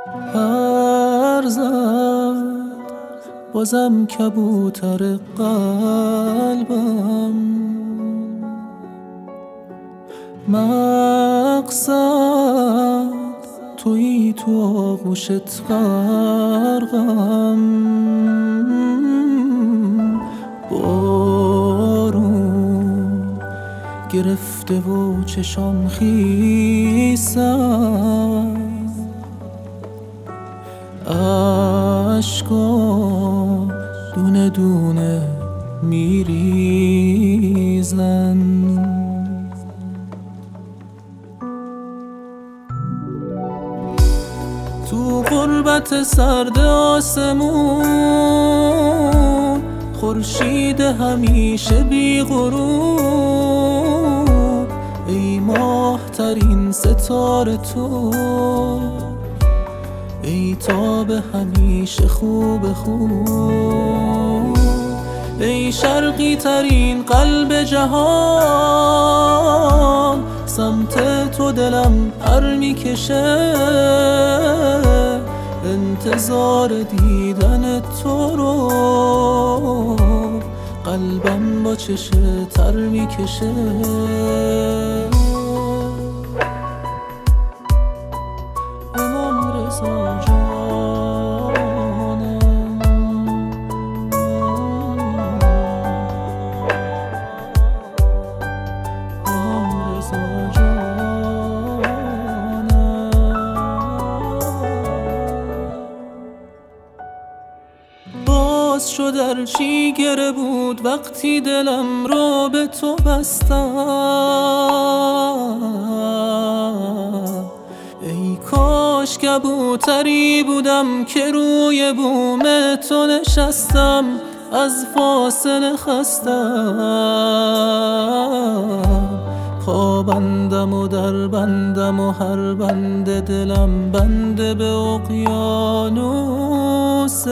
پر زد بازم کبوتر قلبم، مقصد تویی تو آغوشت غرقم، بارون گرفته و چشام خیسم، عشقا دونه دونه میریزن. تو غربت سرد آسمون، خورشید همیشه بی غروب، ای ماه ترین ستاره تو، ای تاب همیشه خوب خوب، ای شرقی ترین قلب جهان، سمت تو دلم پر میکشه، انتظار دیدن تو رو قلبم با چشه تر میکشه. امام رضا جانم، امام رضا جانم، باز شد ارچی گره بود وقتی دلم رو به تو بستم، ای کاش کبوتری بودم که روی بوم تو نشستم، از فاصله خستم، پابندم و در بندم و هر بند دلم بنده به اقیانوست،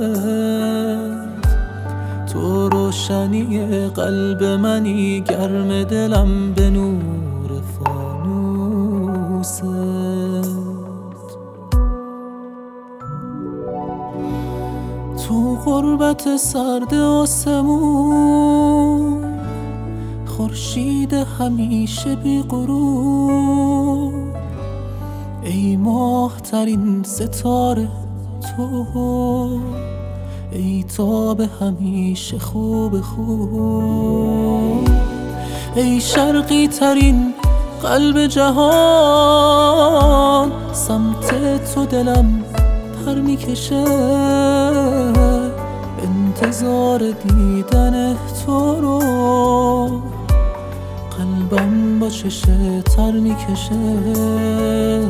تو روشنی قلب منی، گرم دلم به نور فانوست. تو غربت سرد آسمون، خورشید همیشه بی غروب، ای ماه ترین ستاره تو، ای تاب همیشه خوب خوب، ای شرقی ترین قلب جهان، سمت تو دلم پر میکشه، انتظار دیدن تو رو قلبم با چشه تر میکشه.